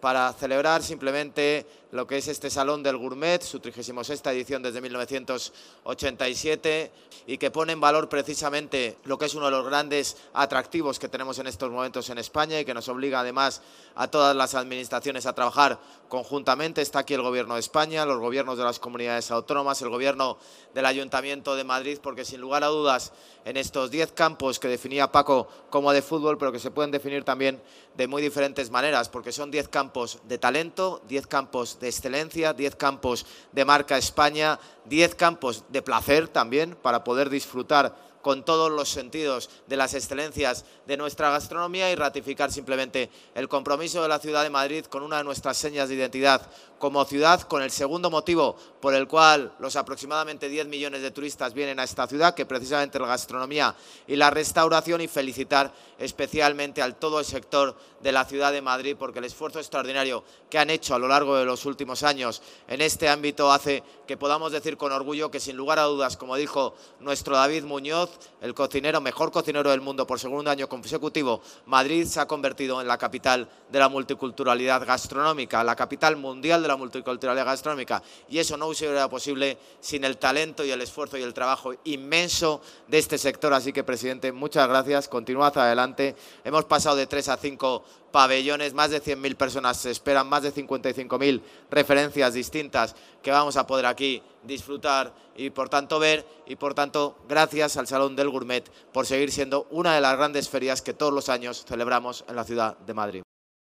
para celebrar simplemente lo que es este Salón del Gourmet, su 36ª edición desde 1987, y que pone en valor precisamente lo que es uno de los grandes atractivos que tenemos en estos momentos en España y que nos obliga además a todas las administraciones a trabajar conjuntamente. Está aquí el Gobierno de España, los gobiernos de las comunidades autónomas, el Gobierno del Ayuntamiento de Madrid, porque sin lugar a dudas en estos 10 campos que definía Paco como de fútbol, pero que se pueden definir también de muy diferentes maneras, porque son 10 campos de talento, 10 campos de excelencia, 10 campos de marca España, 10 campos de placer también para poder disfrutar con todos los sentidos de las excelencias de nuestra gastronomía y ratificar simplemente el compromiso de la ciudad de Madrid con una de nuestras señas de identidad como ciudad, con el segundo motivo por el cual los aproximadamente 10 millones de turistas vienen a esta ciudad, que precisamente la gastronomía y la restauración, y felicitar especialmente al todo el sector de la ciudad de Madrid, porque el esfuerzo extraordinario que han hecho a lo largo de los últimos años en este ámbito hace que podamos decir con orgullo que, sin lugar a dudas, como dijo nuestro David Muñoz, el cocinero, mejor cocinero del mundo por segundo año consecutivo, Madrid se ha convertido en la capital de la multiculturalidad gastronómica, la capital mundial de la multiculturalidad gastronómica, y eso no sería posible sin el talento y el esfuerzo y el trabajo inmenso de este sector. Así que, presidente, muchas gracias, continuad adelante. Hemos pasado de 3 a 5 pabellones, más de 100.000 personas se esperan, más de 55.000 referencias distintas que vamos a poder aquí disfrutar y por tanto ver, y por tanto gracias al Salón del Gourmet por seguir siendo una de las grandes ferias que todos los años celebramos en la ciudad de Madrid.